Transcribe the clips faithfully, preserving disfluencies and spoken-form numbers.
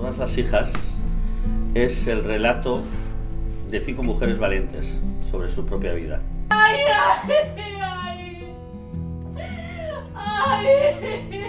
Todas las hijas es el relato de cinco mujeres valientes sobre su propia vida. ¡Ay, ay, ay! ¡Ay!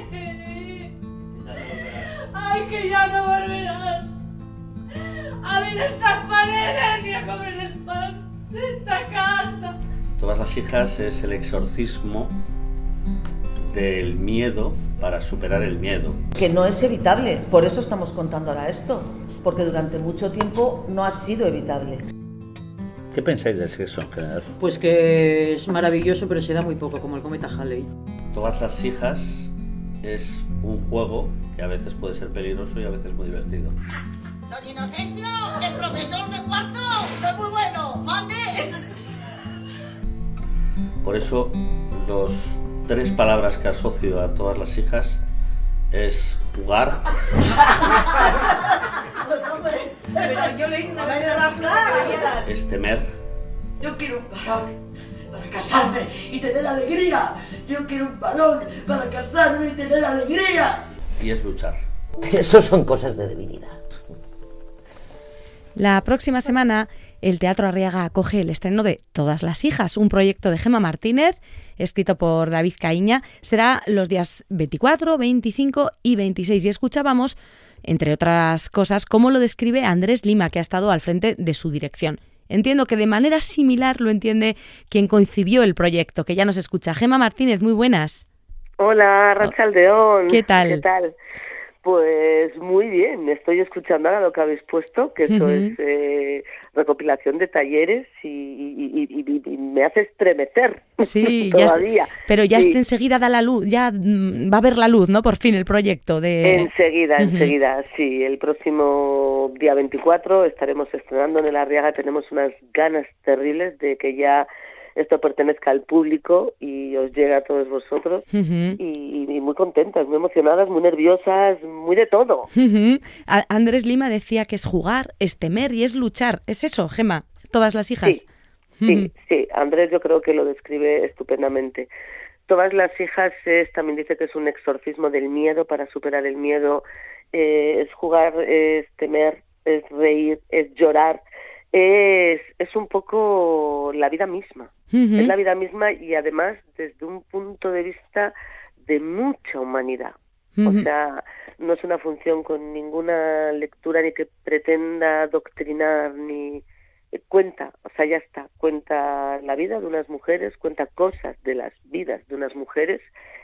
¡Ay, que ya no volverás a ver estas paredes ni a comer el pan de esta casa! Todas las hijas es el exorcismo del miedo para superar el miedo. Que no es evitable, por eso estamos contando ahora esto, porque durante mucho tiempo no ha sido evitable. ¿Qué pensáis del sexo en general? Pues que es maravilloso, pero se da muy poco, como el cometa Halley. Todas las hijas es un juego que a veces puede ser peligroso y a veces muy divertido. Don Inocencio, el profesor de cuarto, es muy bueno, mande. Por eso, los tres palabras que asocio a todas las hijas es jugar. Pues hombre, pero yo le una vez rascar. Es temer. Yo quiero un varón para casarme y tener alegría. Yo quiero un varón para casarme y tener alegría. Y es luchar. Eso son cosas de debilidad. La próxima semana, el Teatro Arriaga acoge el estreno de Todas las hijas, un proyecto de Gemma Martínez, escrito por David Caíña. Será los días veinticuatro, veinticinco y veintiséis. Y escuchábamos, entre otras cosas, cómo lo describe Andrés Lima, que ha estado al frente de su dirección. Entiendo que de manera similar lo entiende quien concibió el proyecto, que ya nos escucha. Gemma Martínez, muy buenas. Hola, Rachaldeón. ¿Qué tal? ¿Qué tal? Pues muy bien, estoy escuchando ahora lo que habéis puesto, que eso uh-huh. es eh, recopilación de talleres y, y, y, y, y me hace estremecer sí, todavía. Ya pero ya sí. este enseguida da la luz, ya va a ver la luz, ¿no? Por fin el proyecto de... Enseguida, uh-huh. enseguida, sí. El próximo día veinticuatro estaremos estrenando en el Arriaga, tenemos unas ganas terribles de que ya esto pertenezca al público y os llega a todos vosotros uh-huh. y, y muy contentas, muy emocionadas, muy nerviosas, muy de todo. Uh-huh. A- Andrés Lima decía que es jugar, es temer y es luchar. ¿Es eso, Gemma? Todas las hijas. Sí, uh-huh. sí, sí. Andrés yo creo que lo describe estupendamente. Todas las hijas es, también dice que es un exorcismo del miedo para superar el miedo. Eh, es jugar, es temer, es reír, es llorar. Es, es un poco la vida misma, uh-huh. es la vida misma y además desde un punto de vista de mucha humanidad. Uh-huh. O sea, no es una función con ninguna lectura ni que pretenda adoctrinar ni cuenta, o sea, ya está, cuenta la vida de unas mujeres, cuenta cosas de las vidas de unas mujeres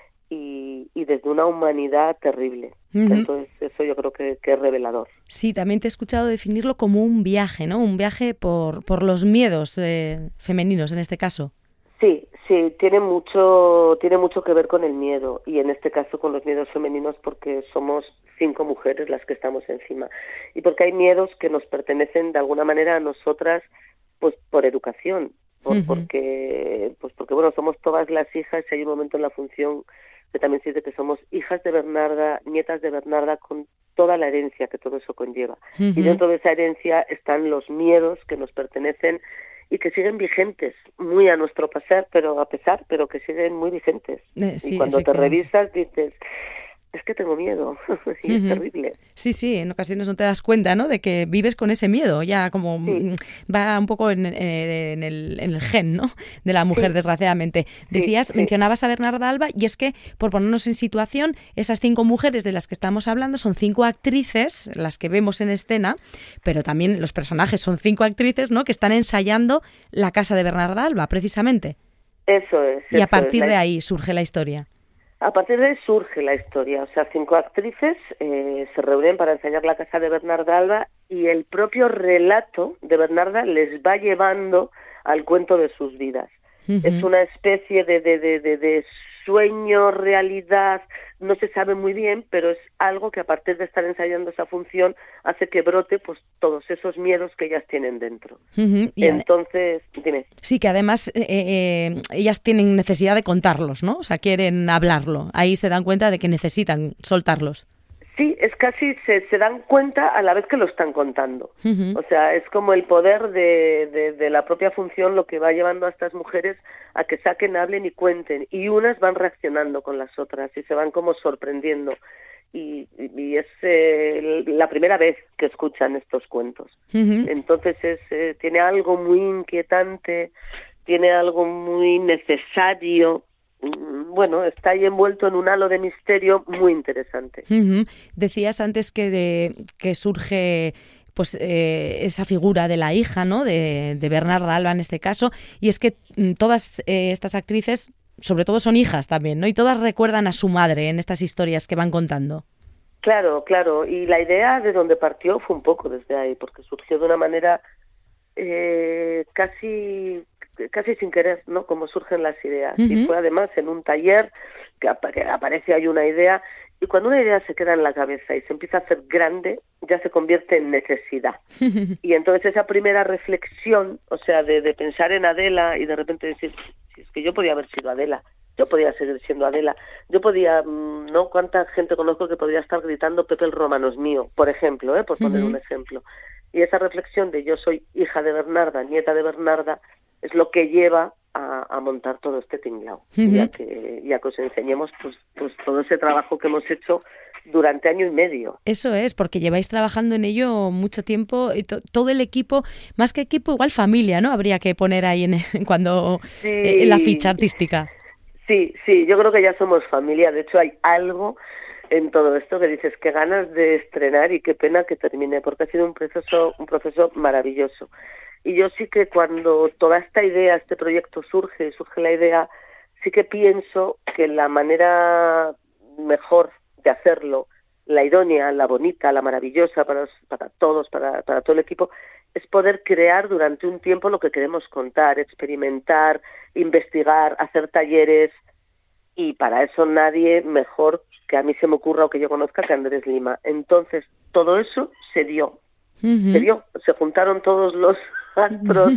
y, y desde una humanidad terrible. Uh-huh. Entonces eso yo creo que, que es revelador. Sí, también te he escuchado definirlo como un viaje, ¿no? Un viaje por, por los miedos eh, femeninos en este caso. Sí, sí, tiene mucho, tiene mucho que ver con el miedo y en este caso con los miedos femeninos porque somos cinco mujeres las que estamos encima y porque hay miedos que nos pertenecen de alguna manera a nosotras pues por educación, por, uh-huh. porque, pues porque bueno, somos todas las hijas y hay un momento en la función que también se dice que somos hijas de Bernarda, nietas de Bernarda, con toda la herencia que todo eso conlleva. Uh-huh. Y dentro de esa herencia están los miedos que nos pertenecen y que siguen vigentes, muy a nuestro pasar, pero a pesar, pero que siguen muy vigentes. Eh, sí, y cuando te revisas dices, es que tengo miedo, y uh-huh. es terrible. Sí, sí, en ocasiones no te das cuenta, ¿no?, de que vives con ese miedo, ya como sí. va un poco en, en, el, en el gen, ¿no?, de la mujer, sí. desgraciadamente. Decías, sí, sí. mencionabas a Bernarda Alba, y es que, por ponernos en situación, esas cinco mujeres de las que estamos hablando son cinco actrices, las que vemos en escena, pero también los personajes son cinco actrices, ¿no?, que están ensayando la casa de Bernarda Alba, precisamente. Eso es. Y eso a partir es. de ahí surge la historia. A partir de ahí surge la historia, o sea, cinco actrices eh, se reúnen para ensayar la casa de Bernarda Alba y el propio relato de Bernarda les va llevando al cuento de sus vidas. Uh-huh. Es una especie de, de, de, de, de sueño, realidad, no se sabe muy bien, pero es algo que a partir de estar ensayando esa función hace que brote pues todos esos miedos que ellas tienen dentro. Uh-huh. Entonces, dime. Sí, que además eh, eh, ellas tienen necesidad de contarlos, ¿no? O sea, quieren hablarlo. Ahí se dan cuenta de que necesitan soltarlos. Sí, es casi, se, se dan cuenta a la vez que lo están contando. Uh-huh. O sea, es como el poder de, de, de la propia función lo que va llevando a estas mujeres a que saquen, hablen y cuenten. Y unas van reaccionando con las otras y se van como sorprendiendo. y, y es eh, la primera vez que escuchan estos cuentos. Uh-huh. Entonces es, eh, tiene algo muy inquietante, tiene algo muy necesario. Bueno, está ahí envuelto en un halo de misterio muy interesante. Uh-huh. Decías antes que, de, que surge pues eh, esa figura de la hija, ¿no? De, de Bernarda Alba en este caso, y es que todas eh, estas actrices, sobre todo son hijas también, ¿no? Y todas recuerdan a su madre en estas historias que van contando. Claro, claro, y la idea de donde partió fue un poco desde ahí, porque surgió de una manera eh, casi... casi sin querer, ¿no? Como surgen las ideas. Uh-huh. Y fue además en un taller que, ap- que aparece ahí una idea, y cuando una idea se queda en la cabeza y se empieza a hacer grande, ya se convierte en necesidad. Uh-huh. Y entonces esa primera reflexión, o sea, de, de pensar en Adela y de repente decir, si es que yo podía haber sido Adela, yo podía seguir siendo Adela, yo podía, ¿no? ¿Cuánta gente conozco que podría estar gritando Pepe el Romano es mío, por ejemplo, ¿eh? Por poner uh-huh. un ejemplo. Y esa reflexión de yo soy hija de Bernarda, nieta de Bernarda, es lo que lleva a, a montar todo este tinglao, uh-huh. y, a que, y a que os enseñemos pues, pues todo ese trabajo que hemos hecho durante año y medio. Eso es, porque lleváis trabajando en ello mucho tiempo, y to- todo el equipo, más que equipo, igual familia, ¿no? Habría que poner ahí en, en cuando sí. eh, en la ficha artística. Sí, sí, yo creo que ya somos familia, de hecho hay algo en todo esto que dices, qué ganas de estrenar y qué pena que termine, porque ha sido un proceso, un proceso maravilloso. Y yo sí que cuando toda esta idea, este proyecto surge, surge la idea, sí que pienso que la manera mejor de hacerlo, la idónea, la bonita, la maravillosa para, para todos, para, para todo el equipo, es poder crear durante un tiempo lo que queremos contar, experimentar, investigar, hacer talleres, y para eso nadie mejor que a mí se me ocurra o que yo conozca que Andrés Lima. Entonces, todo eso se dio. Uh-huh. Se dio, se juntaron todos los astros,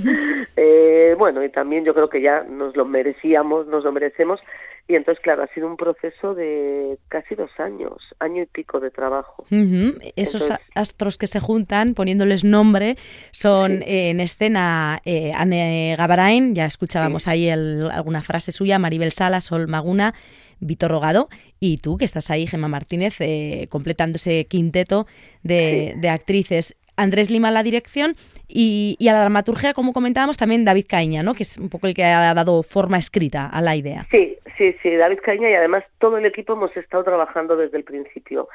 eh, bueno, y también yo creo que ya nos lo merecíamos, nos lo merecemos, y entonces, claro, ha sido un proceso de casi dos años, año y pico de trabajo. Uh-huh. Esos entonces, astros que se juntan, poniéndoles nombre, son sí. eh, en escena eh, Anne Gavarain, ya escuchábamos sí. ahí el, alguna frase suya, Maribel Sala, Sol Maguna, Vitor Rogado, y tú, que estás ahí, Gemma Martínez, eh, completando ese quinteto de, sí. de actrices. Andrés Lima a la dirección y, y a la dramaturgia, como comentábamos, también David Caíña, ¿no? Que es un poco el que ha dado forma escrita a la idea. Sí, sí, sí, David Caíña, y además todo el equipo hemos estado trabajando desde el principio.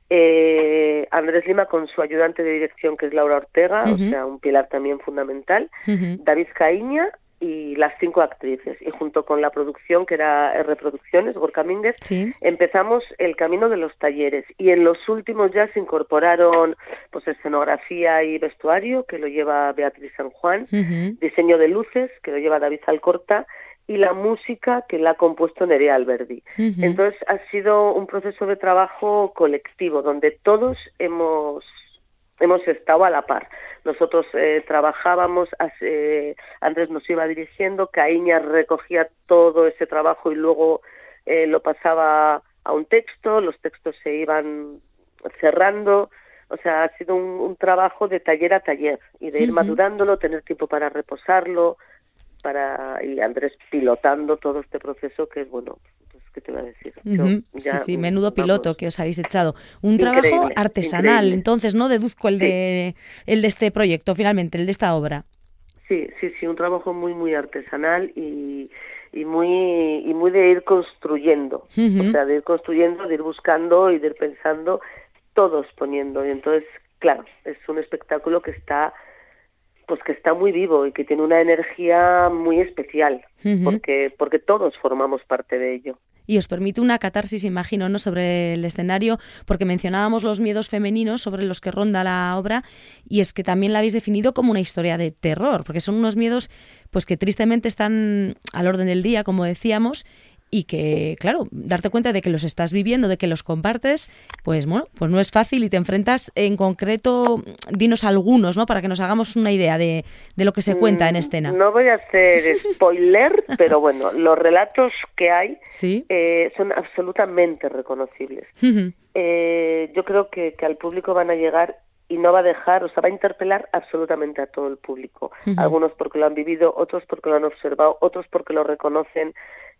Eh, Andrés Lima con su ayudante de dirección, que es Laura Ortega, uh-huh. o sea, un pilar también fundamental, uh-huh. David Caíña y las cinco actrices, y junto con la producción, que era Reproducciones, Gorka Mínguez, sí. empezamos el camino de los talleres, y en los últimos ya se incorporaron pues escenografía y vestuario, que lo lleva Beatriz San Juan, uh-huh. diseño de luces, que lo lleva David Alcorta, y la música, que la ha compuesto Nerea Alberdi. Uh-huh. Entonces ha sido un proceso de trabajo colectivo, donde todos hemos... hemos estado a la par. Nosotros eh, trabajábamos, eh, Andrés nos iba dirigiendo, Caíña recogía todo ese trabajo y luego eh, lo pasaba a un texto, los textos se iban cerrando, o sea, ha sido un, un trabajo de taller a taller y de ir uh-huh. madurándolo, tener tiempo para reposarlo, para y Andrés pilotando todo este proceso que es, bueno, ¿qué te voy a decir? Yo, uh-huh. ya, sí, sí, menudo vamos. piloto que os habéis echado. Un Increíble, trabajo artesanal, increíble. Entonces, ¿no? Deduzco el, sí. de, el de este proyecto, finalmente, el de esta obra. Sí, sí, sí, un trabajo muy, muy artesanal y, y muy y muy de ir construyendo. Uh-huh. O sea, de ir construyendo, de ir buscando y de ir pensando, todos poniendo. Y entonces, claro, es un espectáculo que está... pues que está muy vivo y que tiene una energía muy especial, uh-huh. porque porque todos formamos parte de ello. Y os permite una catarsis, imagino, ¿no?, sobre el escenario, porque mencionábamos los miedos femeninos sobre los que ronda la obra, y es que también la habéis definido como una historia de terror, porque son unos miedos pues que tristemente están al orden del día, como decíamos, y que, claro, darte cuenta de que los estás viviendo, de que los compartes, pues bueno, pues no es fácil y te enfrentas en concreto, dinos algunos, ¿no?, para que nos hagamos una idea de, de lo que se cuenta en escena. No voy a hacer spoiler, pero bueno, los relatos que hay ¿Sí? eh, son absolutamente reconocibles. Uh-huh. Eh, yo creo que, que al público van a llegar y no va a dejar, o sea, va a interpelar absolutamente a todo el público. Uh-huh. Algunos porque lo han vivido, otros porque lo han observado, otros porque lo reconocen.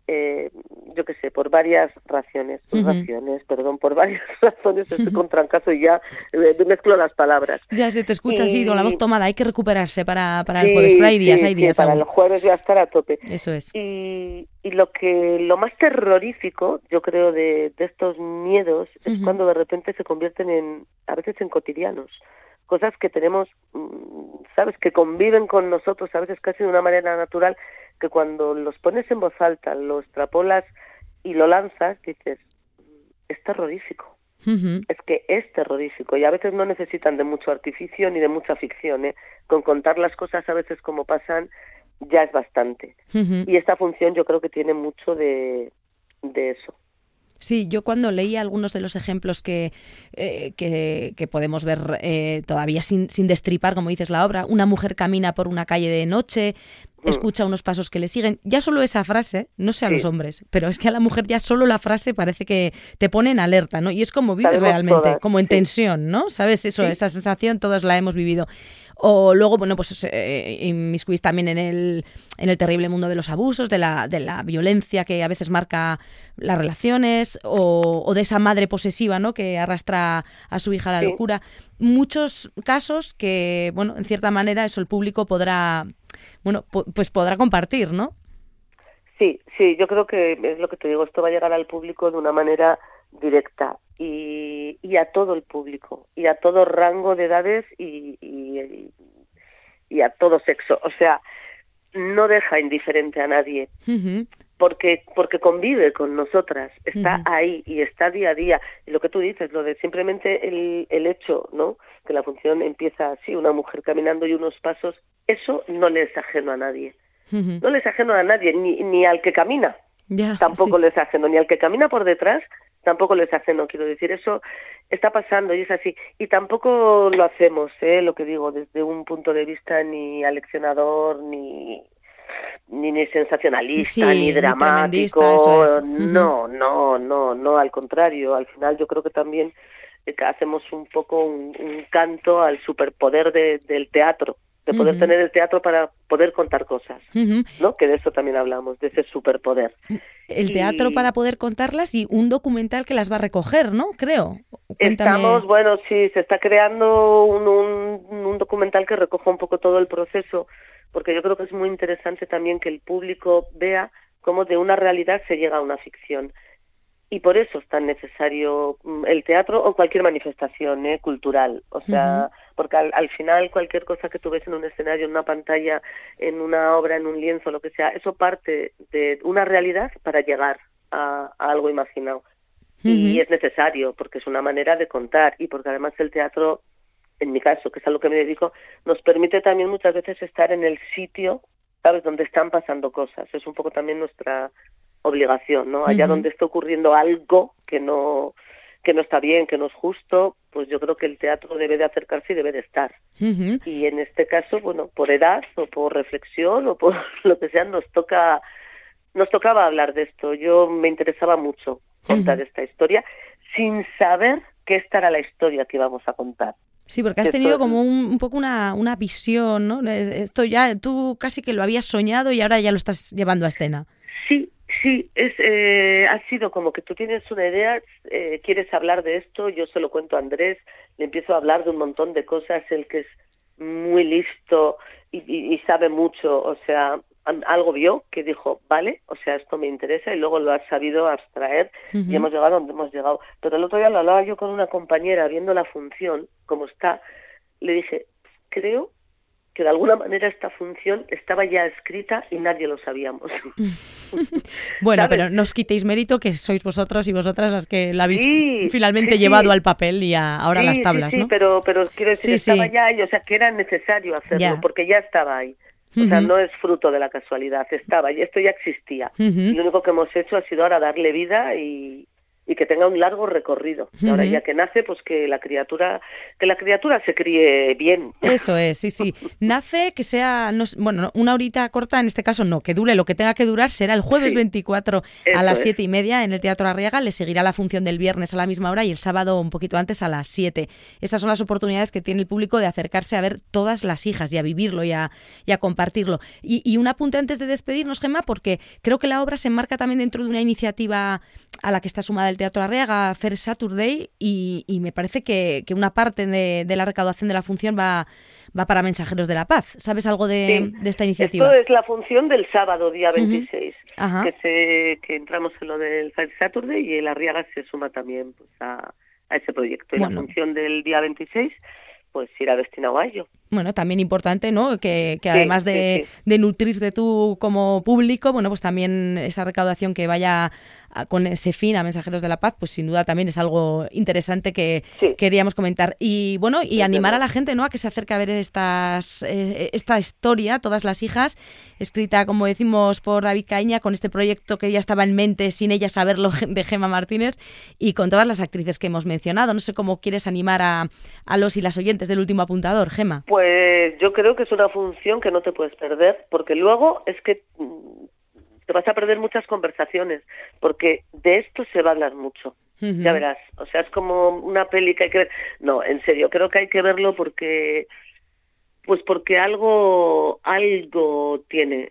eh, yo qué sé, por varias razones, por Ujú. razones, perdón, por varias razones, estoy con trancazo y ya eh, mezclo las palabras. Ya se te escucha así, Y- con la voz tomada. Hay que recuperarse para, para el Sí, jueves. Pero hay días, sí, hay sí, días para aún. el jueves voy a estar a tope. Eso es. Y, y lo que lo más terrorífico, yo creo, de, de estos miedos es Ujú. cuando de repente se convierten en, a veces en cotidianos. Cosas que tenemos, mm, sabes, que conviven con nosotros a veces casi de una manera natural, que cuando los pones en voz alta, lo extrapolas y lo lanzas, dices, "Mm, es terrorífico". Ujú. Es que es terrorífico y a veces no necesitan de mucho artificio ni de mucha ficción, ¿eh? Con contar las cosas a veces como pasan ya es bastante. Ujú. Y esta función yo creo que tiene mucho de, de eso. Sí, yo cuando leí algunos de los ejemplos que, eh, que, que podemos ver eh, todavía sin, sin destripar, como dices la obra, una mujer camina por una calle de noche, Mm. escucha unos pasos que le siguen, ya solo esa frase, no sé a Sí. los hombres, pero es que a la mujer ya solo la frase parece que te pone en alerta, ¿no? Y es como vives Sabemos realmente, todas, como en sí. tensión, ¿no? ¿Sabes? Eso, Sí. esa sensación todos la hemos vivido. O luego, bueno, pues eh, inmiscuís también en el, en el terrible mundo de los abusos, de la, de la violencia que a veces marca las relaciones, o, o de esa madre posesiva, ¿no? Que arrastra a su hija a la Sí. locura. Muchos casos que, bueno, en cierta manera eso el público podrá, bueno, po- pues podrá compartir, ¿no? Sí, sí, yo creo que es lo que te digo, esto va a llegar al público de una manera directa y, y a todo el público, y a todo rango de edades y, y, y a todo sexo. O sea, no deja indiferente a nadie. Ujú. porque porque convive con nosotras, está Ujú. ahí y está día a día. Y lo que tú dices, lo de simplemente el, el hecho, ¿no? Que la función empieza así, una mujer caminando y unos pasos, eso no le es ajeno a nadie. Ujú. No le es ajeno a nadie, ni, ni al que camina, Ya, tampoco sí. le es ajeno, ni al que camina por detrás, tampoco le es ajeno, quiero decir, eso está pasando y es así. Y tampoco lo hacemos, ¿eh? Lo que digo, desde un punto de vista ni aleccionador, ni ni, ni sensacionalista, Sí, ni ni dramático, tremendista, eso es. Ujú. no, no, no, no, al contrario, al final yo creo que también eh, que hacemos un poco un, un canto al superpoder de, del teatro, de poder Ujú. tener el teatro para poder contar cosas, Ujú. ¿no? Que de eso también hablamos, de ese superpoder. El Y- teatro para poder contarlas y un documental que las va a recoger, ¿no? Creo. Cuéntame. Estamos, bueno, sí, se está creando un, un, un documental que recoja un poco todo el proceso, porque yo creo que es muy interesante también que el público vea cómo de una realidad se llega a una ficción. Y por eso es tan necesario mm, el teatro o cualquier manifestación ¿eh? cultural. O sea, porque al, al final cualquier cosa que tú ves en un escenario, en una pantalla, en una obra, en un lienzo, lo que sea, eso parte de una realidad para llegar a, a algo imaginado. Y Ujú. es necesario, porque es una manera de contar y porque además el teatro, en mi caso, que es a lo que me dedico, nos permite también muchas veces estar en el sitio, ¿sabes?, donde están pasando cosas. Es un poco también nuestra obligación, ¿no? Allá Ujú. donde esté ocurriendo algo que no que no está bien, que no es justo, pues yo creo que el teatro debe de acercarse y debe de estar. Ujú. Y en este caso, bueno, por edad o por reflexión o por lo que sea, nos toca nos tocaba hablar de esto. Yo me interesaba mucho contar Ujú. esta historia sin saber que esta era la historia que íbamos a contar. Sí, porque has Esto tenido es- como un, un poco una, una visión, ¿no? Eh, Esto ya, tú casi que lo habías soñado y ahora ya lo estás llevando a escena. Sí, sí, es, eh, ha sido como que tú tienes una idea, eh, quieres hablar de esto, yo se lo cuento a Andrés, le empiezo a hablar de un montón de cosas, él que es muy listo y, y, y sabe mucho, o sea, an- algo vio que dijo, vale, o sea, esto me interesa y luego lo has sabido abstraer Ujú. y hemos llegado donde hemos llegado. Pero el otro día lo hablaba yo con una compañera viendo la función, como está, le dije, creo que de alguna manera esta función estaba ya escrita y nadie lo sabíamos. Bueno, ¿Sabes? pero no os quitéis mérito que sois vosotros y vosotras las que la habéis Sí, finalmente sí, llevado sí. al papel y a, ahora a las Sí, tablas, sí, sí, ¿no? pero, pero quiero decir, Sí, estaba sí. ya ahí, o sea, que era necesario hacerlo, Ya. porque ya estaba ahí. O sea, Ujú. no es fruto de la casualidad, estaba y esto ya existía. Ujú. Y lo único que hemos hecho ha sido ahora darle vida y, y que tenga un largo recorrido. Y ahora ya que nace, pues que la criatura que la criatura se críe bien. Eso es, sí, sí. Nace que sea, no, bueno, una horita corta, en este caso no, que dure lo que tenga que durar, será el jueves sí, veinticuatro a las siete y media en el Teatro Arriaga, le seguirá la función del viernes a la misma hora y el sábado un poquito antes a las siete. Esas son las oportunidades que tiene el público de acercarse a ver Todas las hijas y a vivirlo y a, y a compartirlo. Y, y un apunte antes de despedirnos, Gemma, porque creo que la obra se enmarca también dentro de una iniciativa a la que está sumada el Teatro Arriaga, First Saturday, y, y me parece que, que una parte de, de la recaudación de la función va, va para Mensajeros de la Paz. ¿Sabes algo de, sí, de esta iniciativa? Esto es la función del sábado, día veintiséis, uh-huh. que, se, que entramos en lo del First Saturday y el Arriaga se suma también pues, a, a ese proyecto. Y bueno, la función del día veintiséis pues irá destinado a ello. Bueno, también importante, ¿no? Que, que además sí, de, sí, sí. de nutrirte tú como público, bueno, pues también esa recaudación que vaya a, con ese fin a Mensajeros de la Paz, pues sin duda también es algo interesante que sí. queríamos comentar. Y bueno, y sí, animar sí. a la gente, ¿no? A que se acerque a ver estas eh, esta historia, Todas las hijas, escrita, como decimos, por David Caíña, con este proyecto que ya estaba en mente, sin ella saberlo, de Gemma Martínez, y con todas las actrices que hemos mencionado. No sé cómo quieres animar a, a los y las oyentes del Último Apuntador, Gemma. Pues Pues yo creo que es una función que no te puedes perder, porque luego es que te vas a perder muchas conversaciones, porque de esto se va a hablar mucho, uh-huh. ya verás. O sea, es como una peli que hay que ver. No, en serio, creo que hay que verlo porque, pues porque algo, algo tiene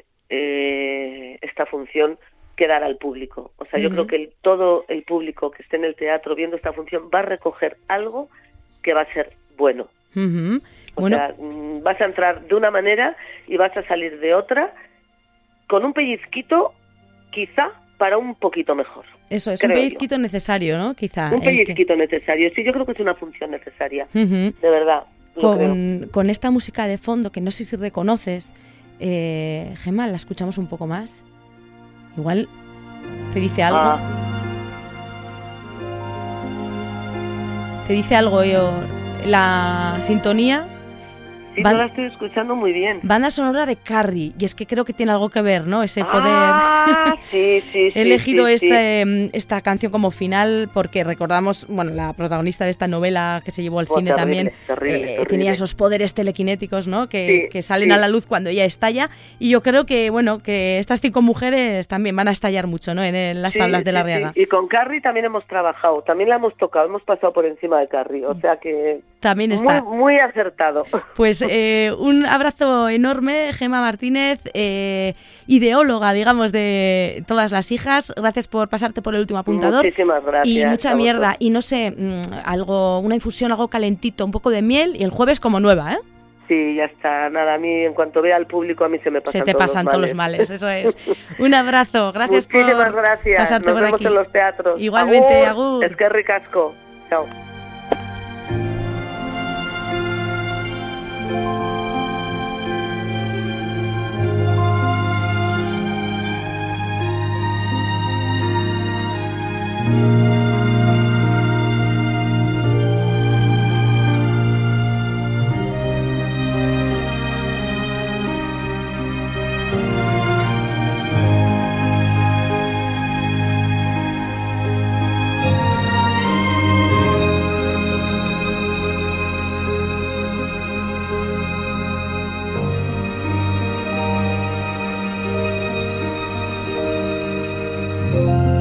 eh, esta función que dar al público. O sea, uh-huh. yo creo que el, todo el público que esté en el teatro viendo esta función va a recoger algo que va a ser bueno. Uh-huh. O bueno. sea, vas a entrar de una manera y vas a salir de otra con un pellizquito, quizá, para un poquito mejor. Eso, es un pellizquito yo. necesario, ¿no? Quizá. Un pellizquito que... necesario, sí, yo creo que es una función necesaria, uh-huh. de verdad. Con, con esta música de fondo, que no sé si reconoces, eh, Gemma, la escuchamos un poco más. Igual te dice algo. Ah. Te dice algo yo... La sintonía... Sí, Ban- no la estoy escuchando muy bien. Banda sonora de Carrie, y es que creo que tiene algo que ver, ¿no? Ese poder... Ah, sí, sí, sí. He elegido sí, este, sí. esta canción como final porque recordamos, bueno, la protagonista de esta novela que se llevó al oh, cine terrible, también terrible, eh, terrible. tenía esos poderes telequinéticos, ¿no? Que, sí, que salen sí. a la luz cuando ella estalla, y yo creo que, bueno, que estas cinco mujeres también van a estallar mucho, ¿no? En el, las sí, tablas de la sí, Arriaga. Sí. Y con Carrie también hemos trabajado, también la hemos tocado, hemos pasado por encima de Carrie, o sea que... También está. Muy, muy acertado. Pues eh, un abrazo enorme, Gemma Martínez, eh, ideóloga, digamos, de Todas las hijas. Gracias por pasarte por el Último Apuntador. Muchísimas gracias. Y mucha mierda. Y no sé, algo, una infusión, algo calentito, un poco de miel, y el jueves como nueva, ¿eh? Sí, ya está. Nada, a mí, en cuanto vea al público, a mí se me pasan Se te todos pasan los todos los males, eso es. Un abrazo. Gracias Muchísimas por gracias. pasarte Nos por vemos aquí. en los teatros. Igualmente, agur. agur. Es que ricasco. Chao. Thank you.